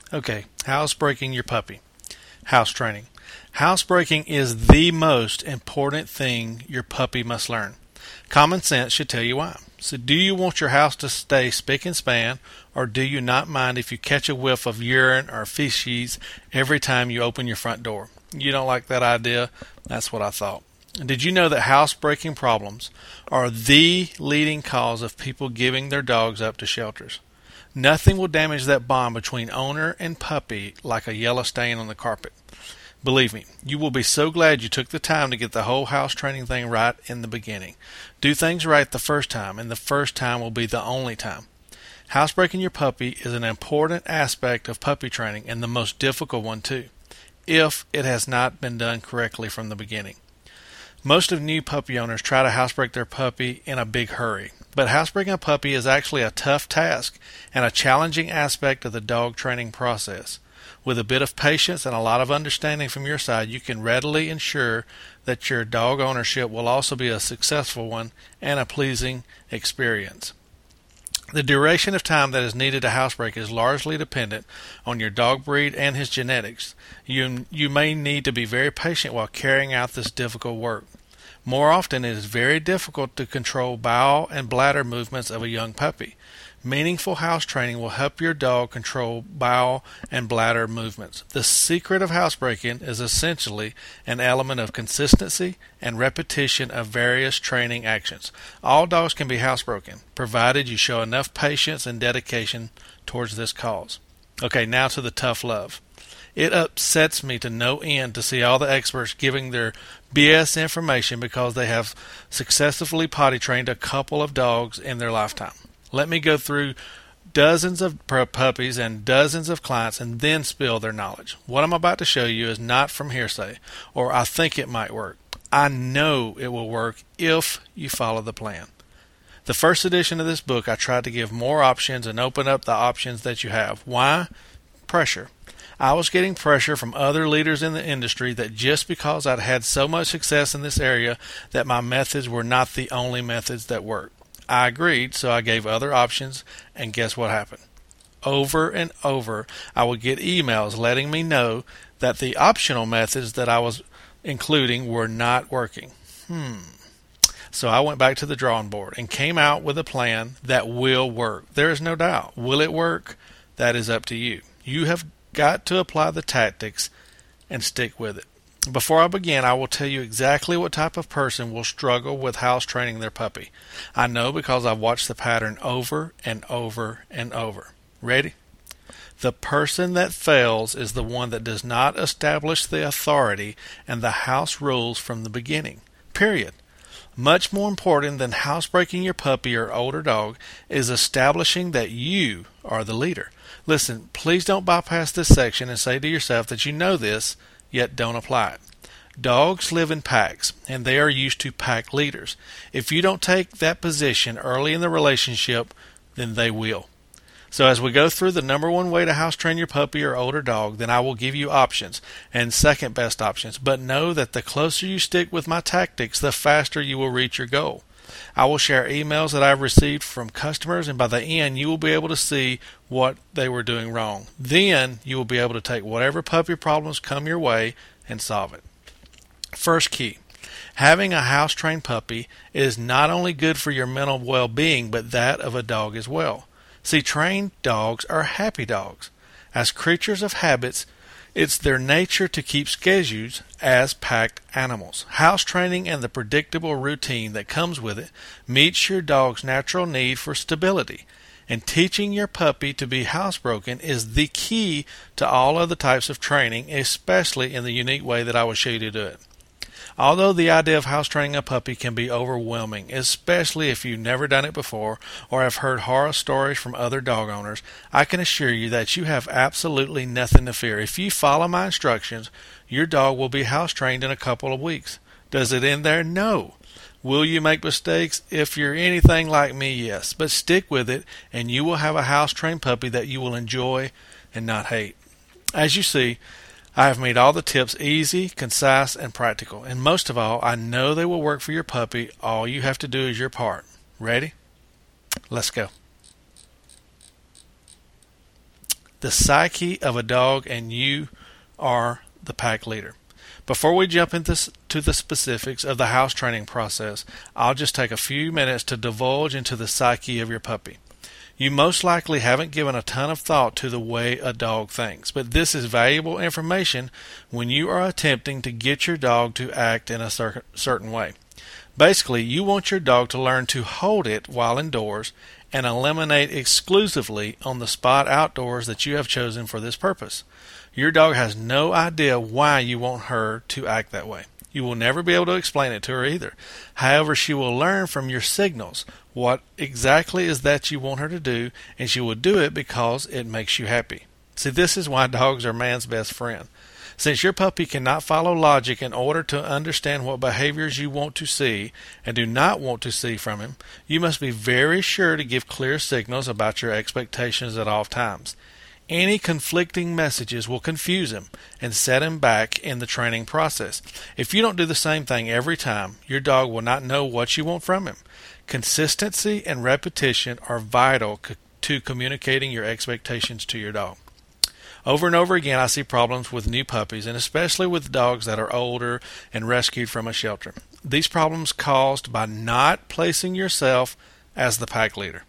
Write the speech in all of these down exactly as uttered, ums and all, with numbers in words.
Okay, housebreaking your puppy. House training. Housebreaking is the most important thing your puppy must learn. Common sense should tell you why. So do you want your house to stay spick and span, or do you not mind if you catch a whiff of urine or feces every time you open your front door? You don't like that idea? That's what I thought. Did you know that housebreaking problems are the leading cause of people giving their dogs up to shelters? Nothing will damage that bond between owner and puppy like a yellow stain on the carpet. Believe me, you will be so glad you took the time to get the whole house training thing right in the beginning. Do things right the first time, and the first time will be the only time. Housebreaking your puppy is an important aspect of puppy training, and the most difficult one too, if it has not been done correctly from the beginning. Most of new puppy owners try to housebreak their puppy in a big hurry, but housebreaking a puppy is actually a tough task and a challenging aspect of the dog training process. With a bit of patience and a lot of understanding from your side, you can readily ensure that your dog ownership will also be a successful one and a pleasing experience. The duration of time that is needed to housebreak is largely dependent on your dog breed and his genetics. You, you may need to be very patient while carrying out this difficult work. More often, it is very difficult to control bowel and bladder movements of a young puppy. Meaningful house training will help your dog control bowel and bladder movements. The secret of housebreaking is essentially an element of consistency and repetition of various training actions. All dogs can be housebroken, provided you show enough patience and dedication towards this cause. Okay, now to the tough love. It upsets me to no end to see all the experts giving their B S information because they have successfully potty trained a couple of dogs in their lifetime. Let me go through dozens of puppies and dozens of clients and then spill their knowledge. What I'm about to show you is not from hearsay, or I think it might work. I know it will work if you follow the plan. The first edition of this book, I tried to give more options and open up the options that you have. Why? Pressure. I was getting pressure from other leaders in the industry that just because I'd had so much success in this area that my methods were not the only methods that worked. I agreed, so I gave other options, and guess what happened? Over and over, I would get emails letting me know that the optional methods that I was including were not working. Hmm. So I went back to the drawing board and came out with a plan that will work. There is no doubt. Will it work? That is up to you. You have got to apply the tactics and stick with it. Before I begin, I will tell you exactly what type of person will struggle with house training their puppy. I know because I've watched the pattern over and over and over. Ready? The person that fails is the one that does not establish the authority and the house rules from the beginning. Period. Much more important than housebreaking your puppy or older dog is establishing that you are the leader. Listen, please don't bypass this section and say to yourself that you know this, yet don't apply it. Dogs live in packs, and they are used to pack leaders. If you don't take that position early in the relationship, then they will. So as we go through the number one way to house train your puppy or older dog, then I will give you options and second best options. But know that the closer you stick with my tactics, the faster you will reach your goal. I will share emails that I've received from customers, and by the end, you will be able to see what they were doing wrong. Then you will be able to take whatever puppy problems come your way and solve it. First key, having a house-trained puppy is not only good for your mental well-being, but that of a dog as well. See, trained dogs are happy dogs. As creatures of habits, it's their nature to keep schedules as packed animals. House training and the predictable routine that comes with it meets your dog's natural need for stability. And teaching your puppy to be housebroken is the key to all other types of training, especially in the unique way that I will show you to do it. Although the idea of house training a puppy can be overwhelming, especially if you've never done it before or have heard horror stories from other dog owners, I can assure you that you have absolutely nothing to fear. If you follow my instructions, your dog will be house trained in a couple of weeks. Does it end there? No. Will you make mistakes? If you're anything like me, yes. But stick with it, and you will have a house trained puppy that you will enjoy and not hate. As you see, I have made all the tips easy, concise, and practical. And most of all, I know they will work for your puppy. All you have to do is your part. Ready? Let's go. the psyche of a dog, and you are the pack leader. Before we jump into to the specifics of the house training process, I'll just take a few minutes to divulge into the psyche of your puppy. You most likely haven't given a ton of thought to the way a dog thinks, but this is valuable information when you are attempting to get your dog to act in a cer- certain way. Basically, you want your dog to learn to hold it while indoors and eliminate exclusively on the spot outdoors that you have chosen for this purpose. Your dog has no idea why you want her to act that way. You will never be able to explain it to her either. However, she will learn from your signals what exactly is that you want her to do, and she will do it because it makes you happy. See, this is why dogs are man's best friend. Since your puppy cannot follow logic in order to understand what behaviors you want to see and do not want to see from him, you must be very sure to give clear signals about your expectations at all times. Any conflicting messages will confuse him and set him back in the training process. If you don't do the same thing every time, your dog will not know what you want from him. Consistency and repetition are vital to communicating your expectations to your dog. Over and over again, I see problems with new puppies, and especially with dogs that are older and rescued from a shelter. These problems caused by not placing yourself as the pack leader.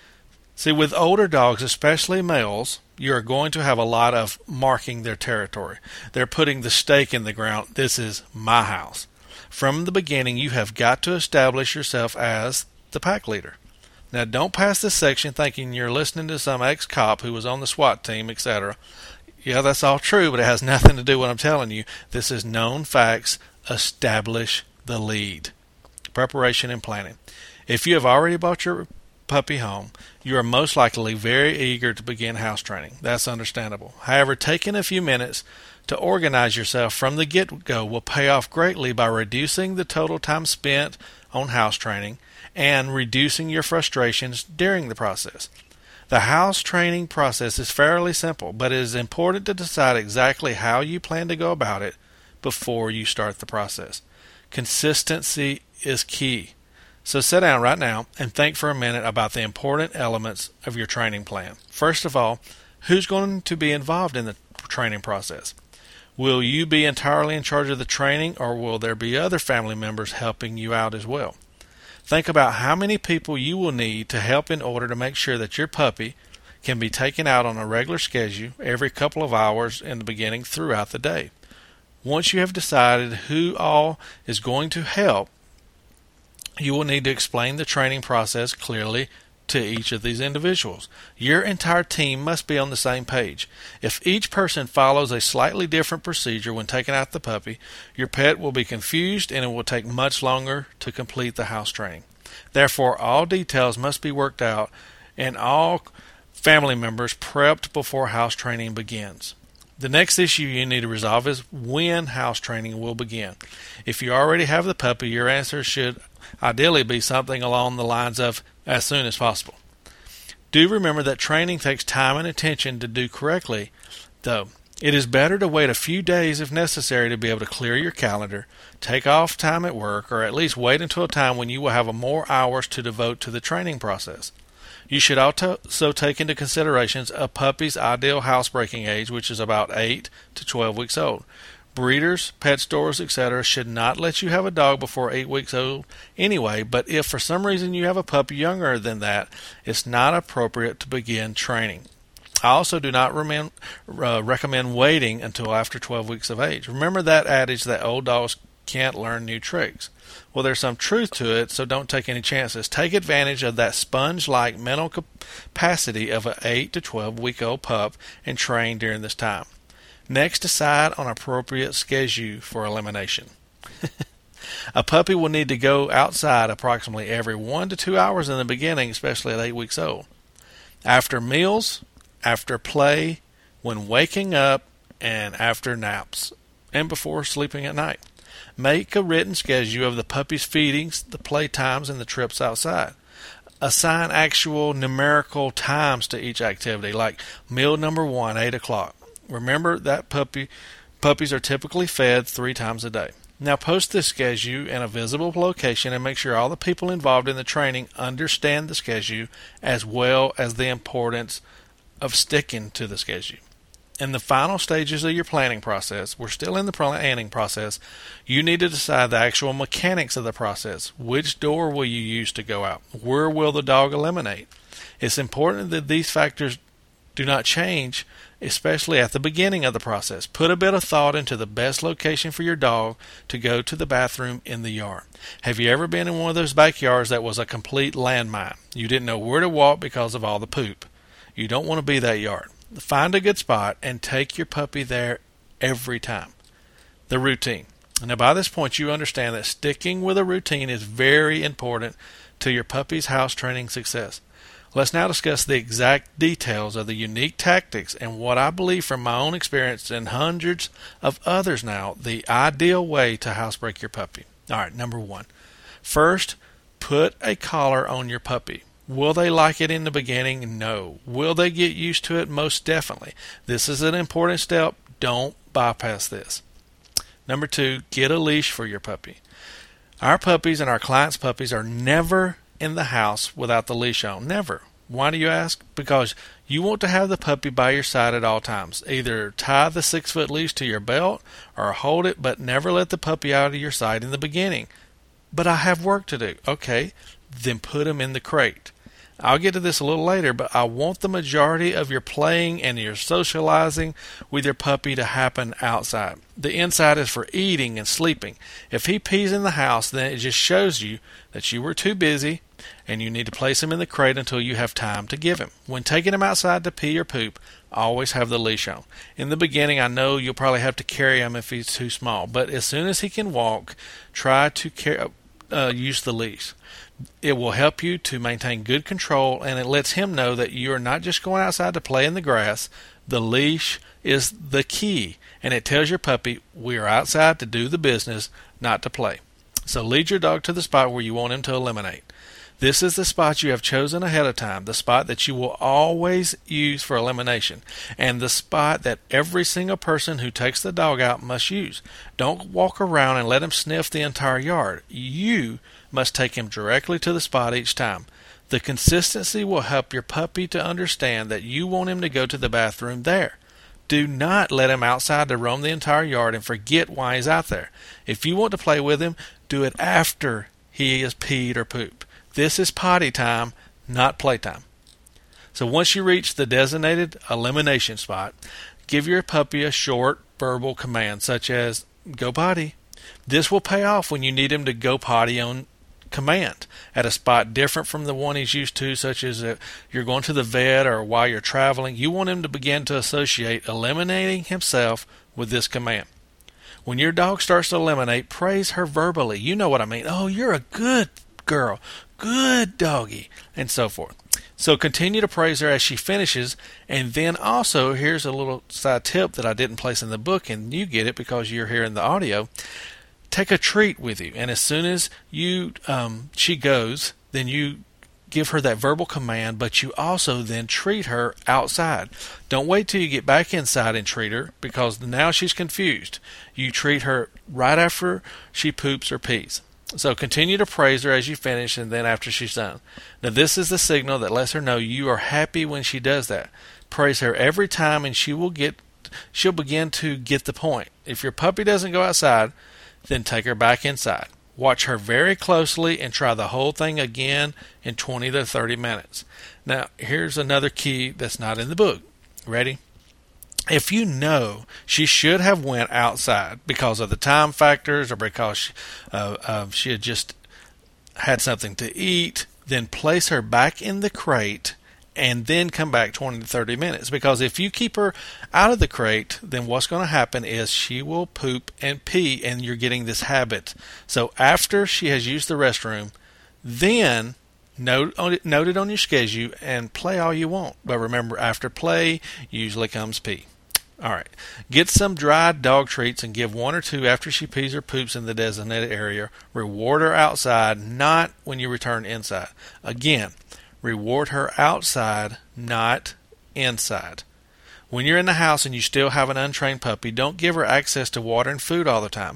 See, with older dogs, especially males, you are going to have a lot of marking their territory. They're putting the stake in the ground. This is my house. From the beginning, you have got to establish yourself as the pack leader. Now, don't pass this section thinking you're listening to some ex-cop who was on the SWAT team, et cetera. Yeah, that's all true, but it has nothing to do with what I'm telling you. This is known facts. Establish the lead. Preparation and planning. If you have already bought your puppy home, you are most likely very eager to begin house training. That's understandable. However, taking a few minutes to organize yourself from the get-go will pay off greatly by reducing the total time spent on house training and reducing your frustrations during the process. The house training process is fairly simple, but it is important to decide exactly how you plan to go about it before you start the process. Consistency is key. So sit down right now and think for a minute about the important elements of your training plan. First of all, who's going to be involved in the training process? Will you be entirely in charge of the training, or will there be other family members helping you out as well? Think about how many people you will need to help in order to make sure that your puppy can be taken out on a regular schedule every couple of hours in the beginning throughout the day. Once you have decided who all is going to help, you will need to explain the training process clearly to each of these individuals. Your entire team must be on the same page. If each person follows a slightly different procedure when taking out the puppy, your pet will be confused and it will take much longer to complete the house training. Therefore, all details must be worked out and all family members prepped before house training begins. The next issue you need to resolve is when house training will begin. If you already have the puppy, your answer should ideally be something along the lines of as soon as possible. Do remember that training takes time and attention to do correctly, though. It is better to wait a few days if necessary to be able to clear your calendar, take off time at work, or at least wait until a time when you will have more hours to devote to the training process. You should also take into consideration a puppy's ideal housebreaking age, which is about eight to twelve weeks old. Breeders, pet stores, et cetera should not let you have a dog before eight weeks old anyway, but if for some reason you have a puppy younger than that, it's not appropriate to begin training. I also do not recommend, uh, recommend waiting until after twelve weeks of age. Remember that adage that old dogs can't learn new tricks. Well, there's some truth to it, so don't take any chances. Take advantage of that sponge-like mental capacity of an eight to twelve week old pup and train during this time. Next, decide on appropriate schedule for elimination. A puppy will need to go outside approximately every one to two hours in the beginning, especially at eight weeks old. After meals, after play, when waking up, and after naps, and before sleeping at night. Make a written schedule of the puppy's feedings, the play times, and the trips outside. Assign actual numerical times to each activity, like meal number one, eight o'clock. Remember that puppy puppies are typically fed three times a day. Now post this schedule in a visible location and make sure all the people involved in the training understand the schedule as well as the importance of sticking to the schedule. In the final stages of your planning process, we're still in the planning process, you need to decide the actual mechanics of the process. Which door will you use to go out? Where will the dog eliminate? It's important that these factors do not change, especially at the beginning of the process. Put a bit of thought into the best location for your dog to go to the bathroom in the yard. Have you ever been in one of those backyards that was a complete landmine? You didn't know where to walk because of all the poop. You don't want to be that yard. Find a good spot and take your puppy there every time. The routine. Now, by this point, you understand that sticking with a routine is very important to your puppy's house training success. Let's now discuss the exact details of the unique tactics and what I believe from my own experience and hundreds of others now, the ideal way to housebreak your puppy. All right, number one. First, put a collar on your puppy. Will they like it in the beginning? No. Will they get used to it? Most definitely. This is an important step. Don't bypass this. Number two, get a leash for your puppy. Our puppies and our clients' puppies are never in the house without the leash on. Never. Why do you ask? Because you want to have the puppy by your side at all times. Either tie the six-foot leash to your belt or hold it, but never let the puppy out of your sight in the beginning. But I have work to do. Okay, then put him in the crate. I'll get to this a little later, but I want the majority of your playing and your socializing with your puppy to happen outside. The inside is for eating and sleeping. If he pees in the house, then it just shows you that you were too busy and you need to place him in the crate until you have time to give him. When taking him outside to pee or poop, always have the leash on. In the beginning, I know you'll probably have to carry him if he's too small, but as soon as he can walk, try to car- uh, use the leash. It will help you to maintain good control, and it lets him know that you are not just going outside to play in the grass. The leash is the key, and it tells your puppy we are outside to do the business, not to play. So lead your dog to the spot where you want him to eliminate. This is the spot you have chosen ahead of time, the spot that you will always use for elimination, and the spot that every single person who takes the dog out must use. Don't walk around and let him sniff the entire yard. You must take him directly to the spot each time. The consistency will help your puppy to understand that you want him to go to the bathroom there. Do not let him outside to roam the entire yard and forget why he's out there. If you want to play with him, do it after he has peed or pooped. This is potty time, not playtime. So once you reach the designated elimination spot, give your puppy a short verbal command such as, go potty. This will pay off when you need him to go potty on command at a spot different from the one he's used to, such as if you're going to the vet or while you're traveling. You want him to begin to associate eliminating himself with this command. When your dog starts to eliminate, praise her verbally. You know what I mean. Oh, you're a good girl, good doggy, and so forth. So continue to praise her as she finishes, and then also, here's a little side tip that I didn't place in the book, and you get it because you're hearing the audio. Take a treat with you, and as soon as you um, she goes, then you give her that verbal command, but you also then treat her outside. Don't wait till you get back inside and treat her, because now she's confused. You treat her right after she poops or pees. So continue to praise her as you finish and then after she's done. Now this is the signal that lets her know you are happy when she does that. Praise her every time and she will get she'll begin to get the point. If your puppy doesn't go outside, then take her back inside. Watch her very closely and try the whole thing again in twenty to thirty minutes. Now here's another key that's not in the book. Ready? If you know she should have went outside because of the time factors or because she, uh, uh, she had just had something to eat, then place her back in the crate and then come back twenty to thirty minutes. Because if you keep her out of the crate, then what's going to happen is she will poop and pee, and you're getting this habit. So after she has used the restroom, then Note, note it on your schedule and play all you want. But remember, after play usually comes pee. All right. Get some dried dog treats and give one or two after she pees or poops in the designated area. Reward her outside, not when you return inside. Again, reward her outside, not inside. When you're in the house and you still have an untrained puppy, don't give her access to water and food all the time.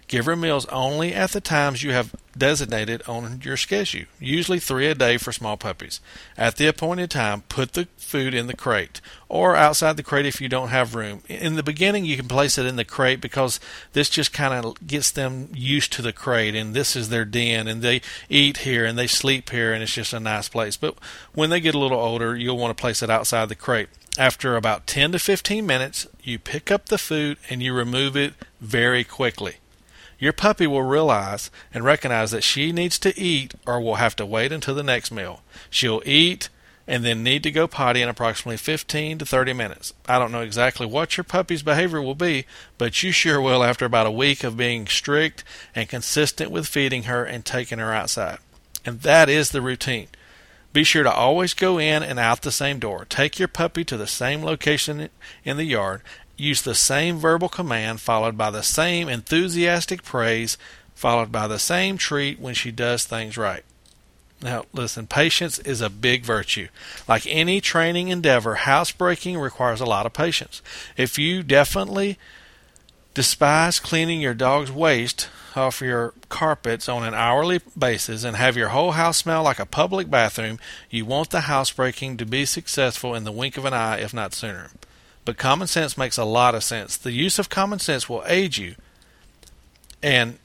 Give her meals only at the times you have designated on your schedule, usually three a day for small puppies. At the appointed time, put the food in the crate or outside the crate if you don't have room. In the beginning, you can place it in the crate because this just kind of gets them used to the crate, and this is their den, and they eat here and they sleep here, and it's just a nice place. But when they get a little older, you'll want to place it outside the crate. After about ten to fifteen minutes, you pick up the food and you remove it very quickly. Your puppy will realize and recognize that she needs to eat or will have to wait until the next meal. She'll eat and then need to go potty in approximately fifteen to thirty minutes. I don't know exactly what your puppy's behavior will be, but you sure will after about a week of being strict and consistent with feeding her and taking her outside. And that is the routine. Be sure to always go in and out the same door. Take your puppy to the same location in the yard. Use the same verbal command followed by the same enthusiastic praise followed by the same treat when she does things right. Now, listen, patience is a big virtue. Like any training endeavor, housebreaking requires a lot of patience. If you definitely despise cleaning your dog's waste off your carpets on an hourly basis and have your whole house smell like a public bathroom, you want the housebreaking to be successful in the wink of an eye, if not sooner. But common sense makes a lot of sense. The use of common sense will aid you and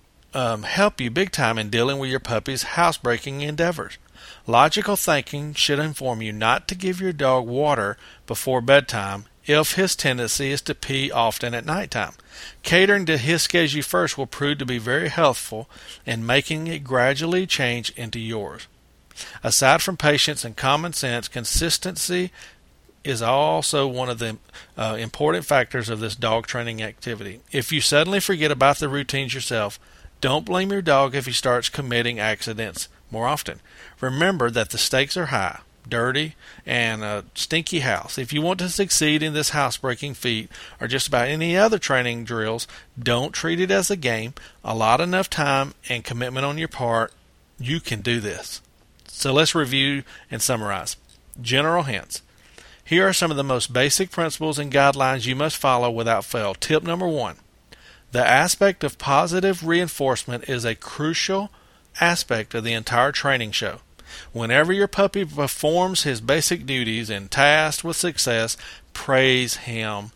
um, help you big time in dealing with your puppy's housebreaking endeavors. Logical thinking should inform you not to give your dog water before bedtime if his tendency is to pee often at nighttime. Catering to his schedule first will prove to be very helpful in making it gradually change into yours. Aside from patience and common sense, consistency is also one of the uh, important factors of this dog training activity. If you suddenly forget about the routines yourself, don't blame your dog if he starts committing accidents more often. Remember that the stakes are high, dirty, and a stinky house. If you want to succeed in this housebreaking feat or just about any other training drills, don't treat it as a game. Allot enough time and commitment on your part. You can do this. So let's review and summarize. General hints. Here are some of the most basic principles and guidelines you must follow without fail. Tip number one. The aspect of positive reinforcement is a crucial aspect of the entire training show. Whenever your puppy performs his basic duties and tasked with success, praise him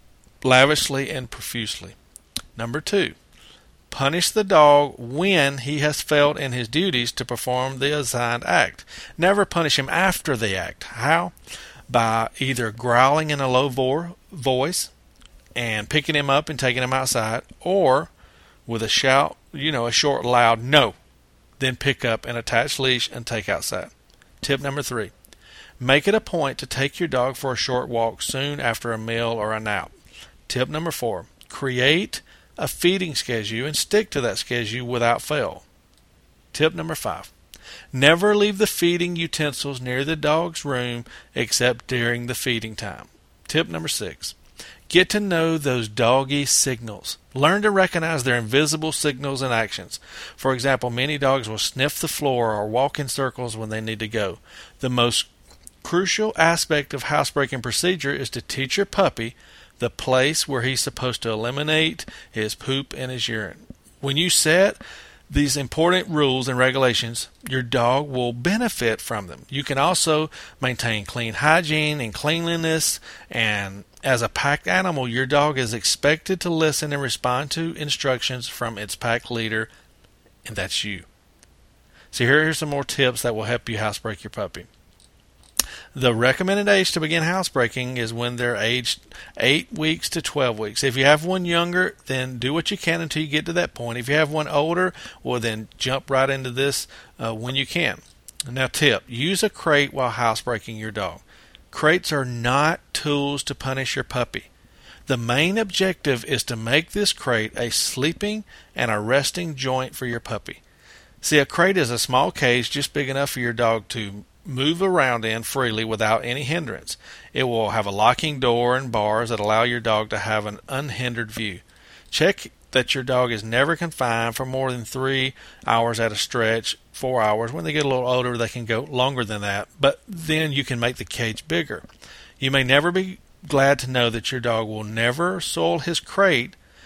lavishly and profusely. Number two. Punish the dog when he has failed in his duties to perform the assigned act. Never punish him after the act. How? By either growling in a low vo- voice and picking him up and taking him outside, or with a shout, you know, a short, loud no, then pick up an attached leash and take outside. Tip number three. Make it a point to take your dog for a short walk soon after a meal or a nap. Tip number four. Create a feeding schedule and stick to that schedule without fail. Tip number five. Never leave the feeding utensils near the dog's room except during the feeding time. Tip number six. Get to know those doggy signals. Learn to recognize their invisible signals and actions. For example, many dogs will sniff the floor or walk in circles when they need to go. The most crucial aspect of housebreaking procedure is to teach your puppy the place where he's supposed to eliminate his poop and his urine. When you set these important rules and regulations, your dog will benefit from them. You can also maintain clean hygiene and cleanliness, and as a pack animal, your dog is expected to listen and respond to instructions from its pack leader, and that's you. So here are some more tips that will help you housebreak your puppy. The recommended age to begin housebreaking is when they're aged eight weeks to twelve weeks. If you have one younger, then do what you can until you get to that point. If you have one older, well, then jump right into this uh, when you can. Now, tip, use a crate while housebreaking your dog. Crates are not tools to punish your puppy. The main objective is to make this crate a sleeping and a resting joint for your puppy. See, a crate is a small cage just big enough for your dog to move around in freely without any hindrance. It will have a locking door and bars that allow your dog to have an unhindered view. Check that your dog is never confined for more than three hours at a stretch, four hours. When they get a little older, they can go longer than that, but then you can make the cage bigger. You may never be glad to know that your dog will never soil his crate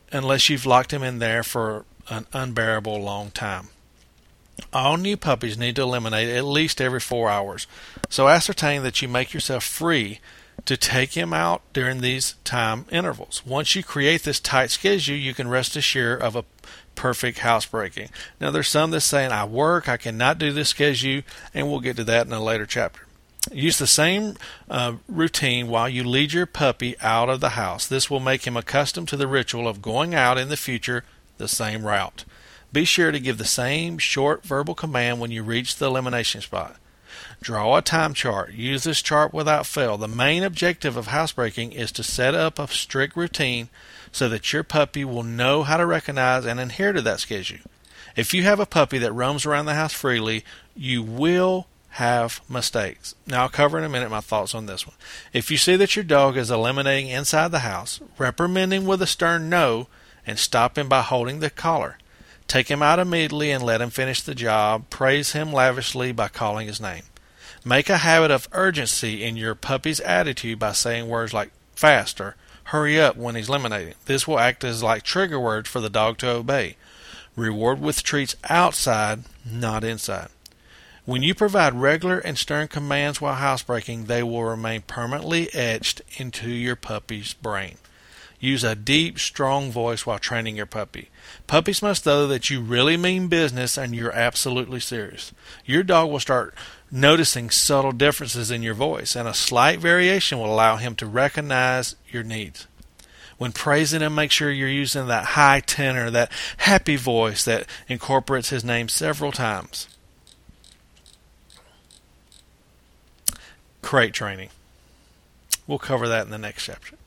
unless you've locked him in there for an unbearable long time. All new puppies need to eliminate at least every four hours, so ascertain that you make yourself free to take him out during these time intervals. Once you create this tight schedule, you can rest assured of a perfect housebreaking. Now, there's some that's saying, I work, I cannot do this schedule, and we'll get to that in a later chapter. Use the same uh, routine while you lead your puppy out of the house. This will make him accustomed to the ritual of going out in the future the same route. Be sure to give the same short verbal command when you reach the elimination spot. Draw a time chart. Use this chart without fail. The main objective of housebreaking is to set up a strict routine so that your puppy will know how to recognize and adhere to that schedule. If you have a puppy that roams around the house freely, you will have mistakes. Now, I'll cover in a minute my thoughts on this one. If you see that your dog is eliminating inside the house, reprimand him with a stern no and stop him by holding the collar. Take him out immediately and let him finish the job. Praise him lavishly by calling his name. Make a habit of urgency in your puppy's attitude by saying words like fast or hurry up when he's eliminating. This will act as like trigger words for the dog to obey. Reward with treats outside, not inside. When you provide regular and stern commands while housebreaking, they will remain permanently etched into your puppy's brain. Use a deep, strong voice while training your puppy. Puppies must know that you really mean business and you're absolutely serious. Your dog will start noticing subtle differences in your voice, and a slight variation will allow him to recognize your needs. When praising him, make sure you're using that high tenor, that happy voice that incorporates his name several times. Crate training. We'll cover that in the next chapter.